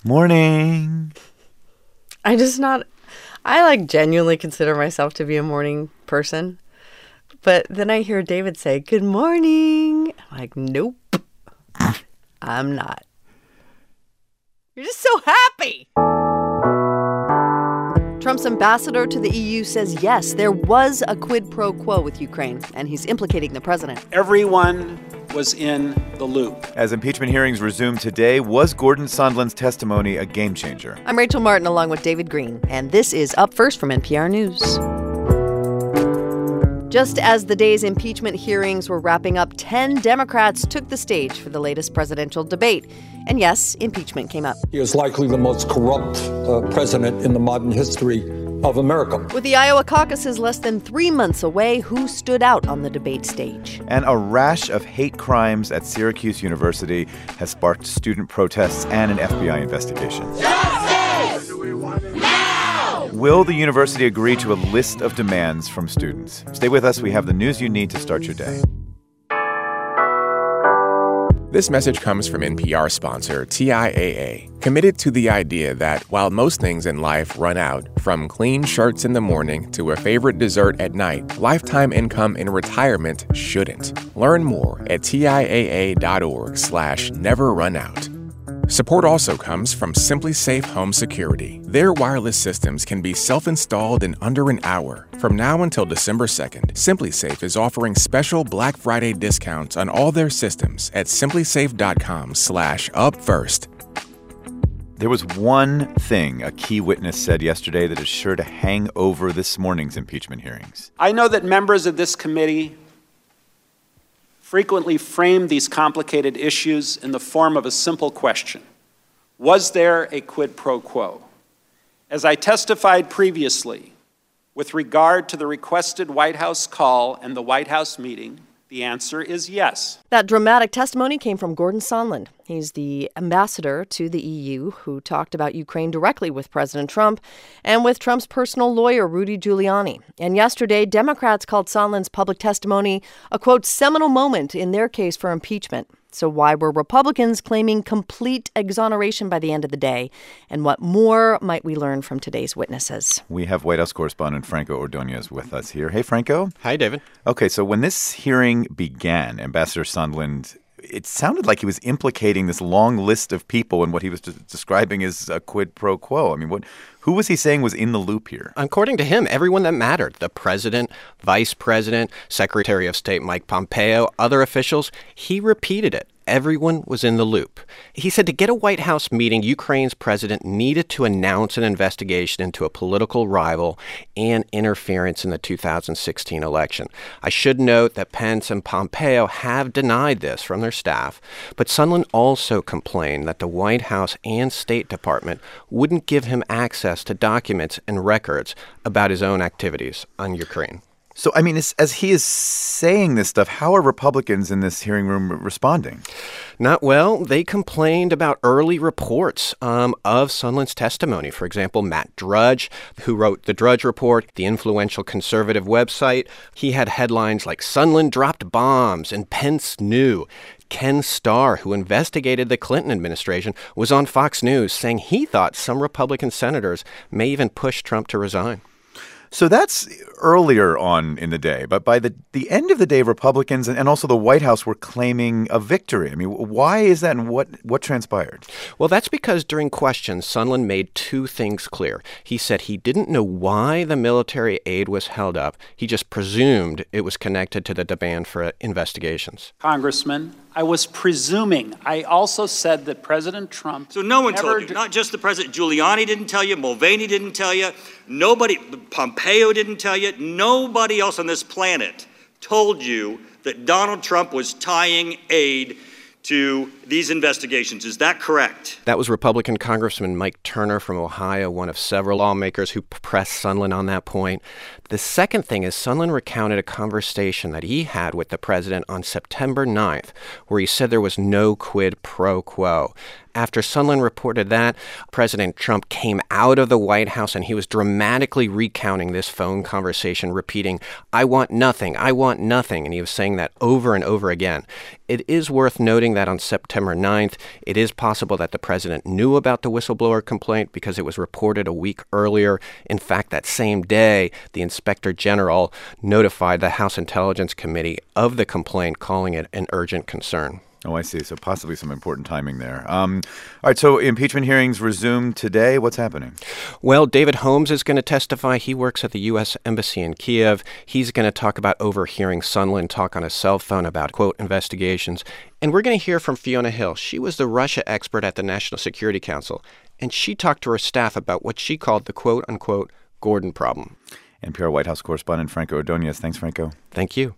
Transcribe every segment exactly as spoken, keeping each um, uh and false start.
Morning. I just not, I like genuinely consider myself to be a morning person. But then I hear David say, good morning. I'm like, nope, I'm not. You're just so happy. Trump's ambassador to the E U says, yes, there was a quid pro quo with Ukraine, and he's implicating the president. Everyone was in the loop. As impeachment hearings resume today, was Gordon Sondland's testimony a game changer? I'm Rachel Martin along with David Green, and this is Up First from N P R News. Just as the day's impeachment hearings were wrapping up, ten Democrats took the stage for the latest presidential debate. And yes, impeachment came up. He is likely the most corrupt uh, president in the modern history of America. With the Iowa caucuses less than three months away, who stood out on the debate stage? And a rash of hate crimes at Syracuse University has sparked student protests and an F B I investigation. Justice! Now! Will the university agree to a list of demands from students? Stay with us. We have the news you need to start your day. This message comes from N P R sponsor T I A A, committed to the idea that while most things in life run out, from clean shirts in the morning to a favorite dessert at night, lifetime income in retirement shouldn't. Learn more at TIAA.org slash never run out. Support also comes from SimpliSafe Home Security. Their wireless systems can be self-installed in under an hour. From now until December second, SimpliSafe is offering special Black Friday discounts on all their systems at SimpliSafe.com slash up first. There was one thing a key witness said yesterday that is sure to hang over this morning's impeachment hearings. I know that members of this committee frequently frame these complicated issues in the form of a simple question. Was there a quid pro quo? As I testified previously, with regard to the requested White House call and the White House meeting, the answer is yes. That dramatic testimony came from Gordon Sondland. He's the ambassador to the E U who talked about Ukraine directly with President Trump and with Trump's personal lawyer, Rudy Giuliani. And yesterday, Democrats called Sondland's public testimony a, quote, seminal moment in their case for impeachment. So why were Republicans claiming complete exoneration by the end of the day? And what more might we learn from today's witnesses? We have White House correspondent Franco Ordonez with us here. Hey, Franco. Hi, David. Okay, so when this hearing began, Ambassador Sondland, it sounded like he was implicating this long list of people in what he was de- describing as a quid pro quo. I mean, what, who was he saying was in the loop here? According to him, everyone that mattered, the president, vice president, Secretary of State Mike Pompeo, other officials, he repeated it. Everyone was in the loop. He said to get a White House meeting, Ukraine's president needed to announce an investigation into a political rival and interference in the two thousand sixteen election. I should note that Pence and Pompeo have denied this from their staff, but Sondland also complained that the White House and State Department wouldn't give him access to documents and records about his own activities on Ukraine. So, I mean, as, as he is saying this stuff, how are Republicans in this hearing room responding? Not well. They complained about early reports um, of Sondland's testimony. For example, Matt Drudge, who wrote the Drudge Report, the influential conservative website, he had headlines like Sondland dropped bombs and Pence knew. Ken Starr, who investigated the Clinton administration, was on Fox News saying he thought some Republican senators may even push Trump to resign. So that's earlier on in the day. But by the, the end of the day, Republicans and, and also the White House were claiming a victory. I mean, why is that and what, what transpired? Well, that's because during questions, Sondland made two things clear. He said he didn't know why the military aid was held up. He just presumed it was connected to the demand for investigations. Congressman, I was presuming. I also said that President Trump... So no one never told you, d- not just the president. Giuliani didn't tell you, Mulvaney didn't tell you, nobody, Pompeo didn't tell you, nobody else on this planet told you that Donald Trump was tying aid to these investigations. Is that correct? That was Republican Congressman Mike Turner from Ohio, one of several lawmakers who pressed Sondland on that point. The second thing is Sondland recounted a conversation that he had with the president on September ninth, where he said there was no quid pro quo. After Sondland reported that, President Trump came out of the White House and he was dramatically recounting this phone conversation, repeating, "I want nothing, I want nothing." And he was saying that over and over again. It is worth noting that on September ninth, it is possible that the president knew about the whistleblower complaint because it was reported a week earlier. In fact, that same day, the Inspector General notified the House Intelligence Committee of the complaint, calling it an urgent concern. Oh, I see. So possibly some important timing there. Um, all right. So impeachment hearings resume today. What's happening? Well, David Holmes is going to testify. He works at the U S Embassy in Kiev. He's going to talk about overhearing Sondland talk on his cell phone about, quote, investigations. And we're going to hear from Fiona Hill. She was the Russia expert at the National Security Council, and she talked to her staff about what she called the, quote, unquote, Gordon problem. N P R White House correspondent Franco Ordonez. Thanks, Franco. Thank you.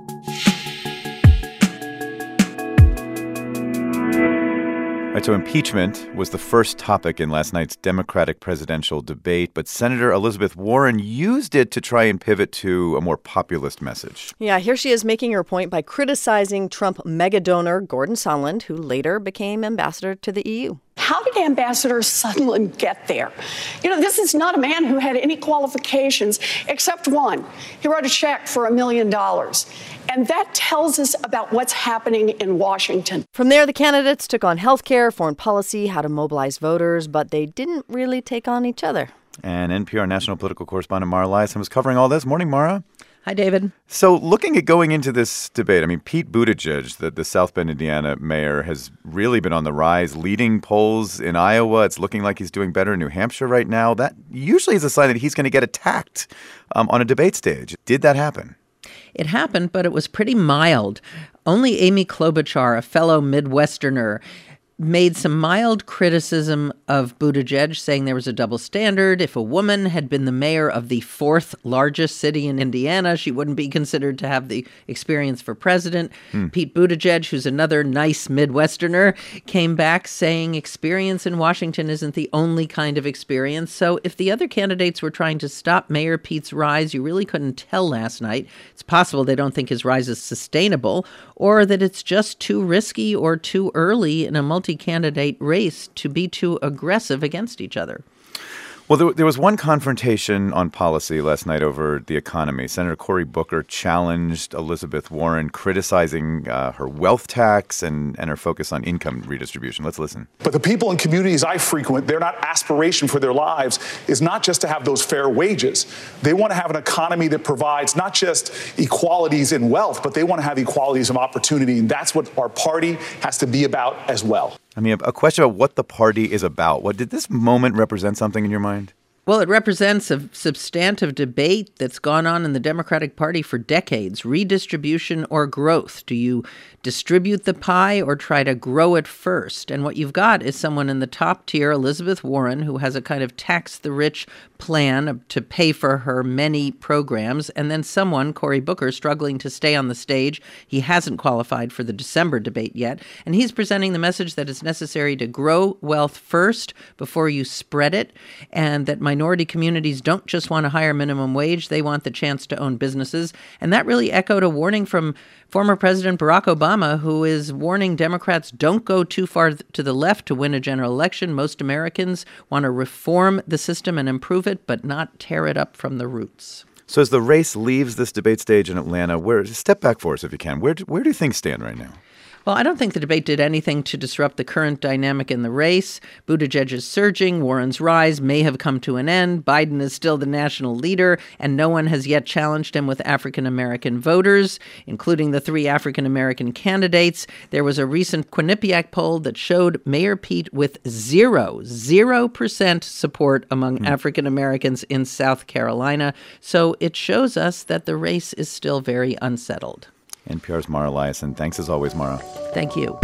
Right, so impeachment was the first topic in last night's Democratic presidential debate, but Senator Elizabeth Warren used it to try and pivot to a more populist message. Yeah, here she is making her point by criticizing Trump mega donor Gordon Sondland, who later became ambassador to the E U. How did Ambassador Sondland get there? You know, this is not a man who had any qualifications except one. He wrote a check for a million dollars. And that tells us about what's happening in Washington. From there, the candidates took on health care, foreign policy, how to mobilize voters, but they didn't really take on each other. And N P R national political correspondent Mara Liasson was covering all this. Morning, Mara. Hi, David. So looking at going into this debate, I mean, Pete Buttigieg, the, the South Bend, Indiana mayor, has really been on the rise, leading polls in Iowa. It's looking like he's doing better in New Hampshire right now. That usually is a sign that he's going to get attacked um, on a debate stage. Did that happen? It happened, but it was pretty mild. Only Amy Klobuchar, a fellow Midwesterner, made some mild criticism of Buttigieg, saying there was a double standard. If a woman had been the mayor of the fourth largest city in Indiana, she wouldn't be considered to have the experience for president. Hmm. Pete Buttigieg, who's another nice Midwesterner, came back saying experience in Washington isn't the only kind of experience. So if the other candidates were trying to stop Mayor Pete's rise, you really couldn't tell last night. It's possible they don't think his rise is sustainable, or that it's just too risky or too early in a multi candidate race to be too aggressive against each other. Well, there, there was one confrontation on policy last night over the economy. Senator Cory Booker challenged Elizabeth Warren, criticizing uh, her wealth tax and, and her focus on income redistribution. Let's listen. But the people in communities I frequent, their not aspiration for their lives is not just to have those fair wages. They want to have an economy that provides not just equalities in wealth, but they want to have equalities of opportunity. And that's what our party has to be about as well. I mean, a question about what the party is about. What did this moment represent something in your mind? Well, it represents a substantive debate that's gone on in the Democratic Party for decades. Redistribution or growth? Do you distribute the pie or try to grow it first? And what you've got is someone in the top tier, Elizabeth Warren, who has a kind of tax the rich plan to pay for her many programs, and then someone, Cory Booker, struggling to stay on the stage. He hasn't qualified for the December debate yet, and he's presenting the message that it's necessary to grow wealth first before you spread it, and that minority communities don't just want a higher minimum wage, they want the chance to own businesses. And that really echoed a warning from former President Barack Obama, who is warning Democrats don't go too far to the left to win a general election. Most Americans want to reform the system and improve it, but not tear it up from the roots. So as the race leaves this debate stage in Atlanta, where step back for us if you can. Where do, where do things stand right now? Well, I don't think the debate did anything to disrupt the current dynamic in the race. Buttigieg is surging. Warren's rise may have come to an end. Biden is still the national leader, and no one has yet challenged him with African-American voters, including the three African-American candidates. There was a recent Quinnipiac poll that showed Mayor Pete with zero, zero percent support among mm. African-Americans in South Carolina. So it shows us that the race is still very unsettled. N P R's Mara Liasson. Thanks as always, Mara. Thank you.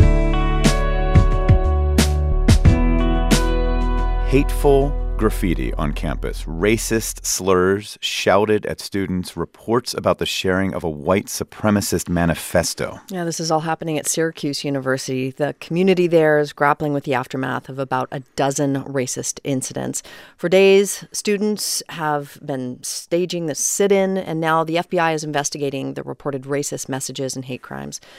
Hateful graffiti on campus, racist slurs shouted at students, reports about the sharing of a white supremacist manifesto. Yeah, this is all happening at Syracuse University. The community there is grappling with the aftermath of about a dozen racist incidents. For days, students have been staging the sit-in, and now the F B I is investigating the reported racist messages and hate crimes.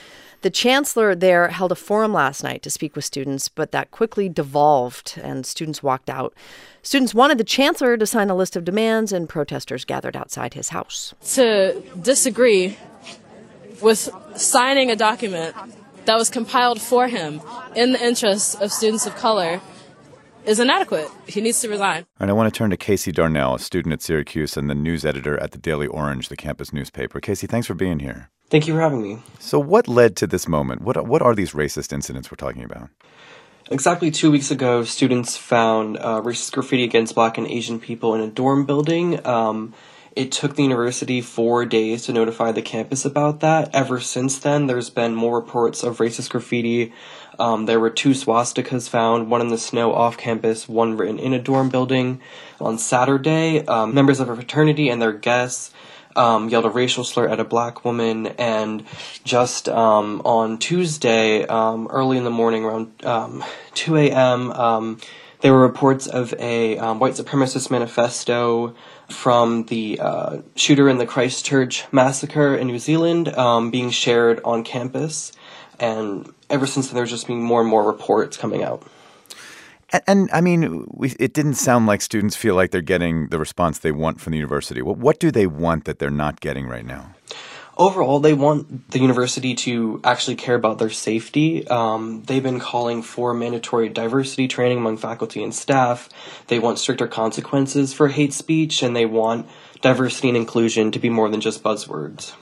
The chancellor there held a forum last night to speak with students, but that quickly devolved and students walked out. Students wanted the chancellor to sign a list of demands, and protesters gathered outside his house. To disagree with signing a document that was compiled for him in the interests of students of color is inadequate. He needs to resign. All right, I want to turn to Casey Darnell, a student at Syracuse and the news editor at the Daily Orange, the campus newspaper. Casey, thanks for being here. Thank you for having me. So what led to this moment? What what are these racist incidents we're talking about? Exactly two weeks ago, students found uh, racist graffiti against Black and Asian people in a dorm building. Um, it took the university four days to notify the campus about that. Ever since then, there's been more reports of racist graffiti. Um, there were two swastikas found, one in the snow off campus, one written in a dorm building. On Saturday, um, members of a fraternity and their guests um, yelled a racial slur at a Black woman. And just um, on Tuesday, um, early in the morning, around um, two a.m., um, there were reports of a um, white supremacist manifesto from the uh, shooter in the Christchurch massacre in New Zealand um, being shared on campus. And ever since then, there's just been more and more reports coming out. And, and I mean, we, it didn't sound like students feel like they're getting the response they want from the university. What, what do they want that they're not getting right now? Overall, they want the university to actually care about their safety. Um, they've been calling for mandatory diversity training among faculty and staff. They want stricter consequences for hate speech, and they want diversity and inclusion to be more than just buzzwords.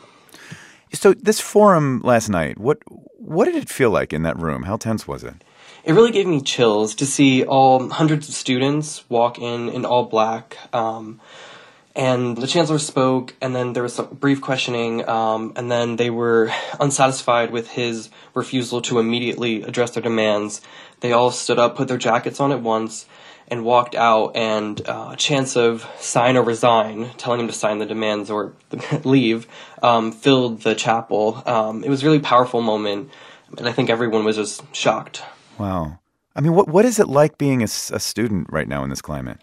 So this forum last night, what what did it feel like in that room? How tense was it? It really gave me chills to see all hundreds of students walk in in all black. Um, and the chancellor spoke, and then there was some brief questioning, um, and then they were unsatisfied with his refusal to immediately address their demands. They all stood up, put their jackets on at once, and walked out, and uh, a chance of sign or resign, telling him to sign the demands or leave, um, filled the chapel. Um, it was a really powerful moment, and I think everyone was just shocked. Wow. I mean, what what is it like being a, a student right now in this climate?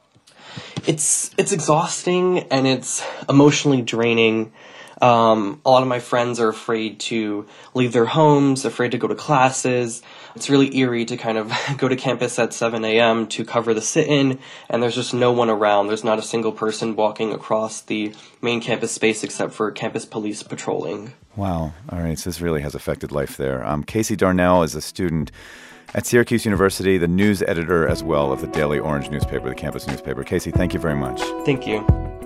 It's it's exhausting, and it's emotionally draining. Um, a lot of my friends are afraid to leave their homes, afraid to go to classes. It's really eerie to kind of go to campus at seven a.m. to cover the sit-in, and there's just no one around. There's not a single person walking across the main campus space except for campus police patrolling. Wow. All right. So this really has affected life there. Um, Casey Darnell is a student at Syracuse University, the news editor as well of the Daily Orange newspaper, the campus newspaper. Casey, thank you very much. Thank you.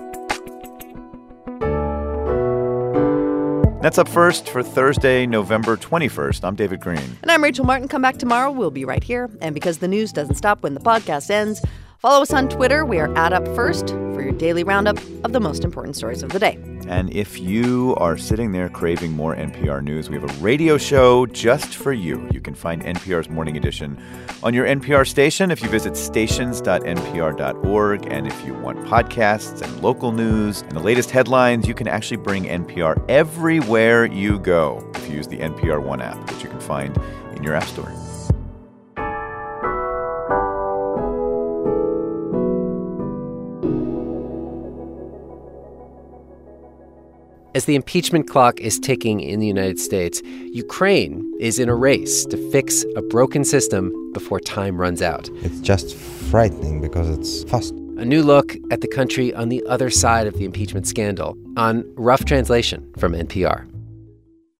That's Up First for Thursday, November twenty-first. I'm David Green. And I'm Rachel Martin. Come back tomorrow. We'll be right here. And because the news doesn't stop when the podcast ends, follow us on Twitter. We are at Up First for your daily roundup of the most important stories of the day. And if you are sitting there craving more N P R news, we have a radio show just for you. You can find N P R's Morning Edition on your N P R station if you visit stations dot n p r dot org. And if you want podcasts and local news and the latest headlines, you can actually bring N P R everywhere you go if you use the N P R One app, which you can find in your app store. As the impeachment clock is ticking in the United States, Ukraine is in a race to fix a broken system before time runs out. It's just frightening because it's fast. A new look at the country on the other side of the impeachment scandal on Rough Translation from N P R.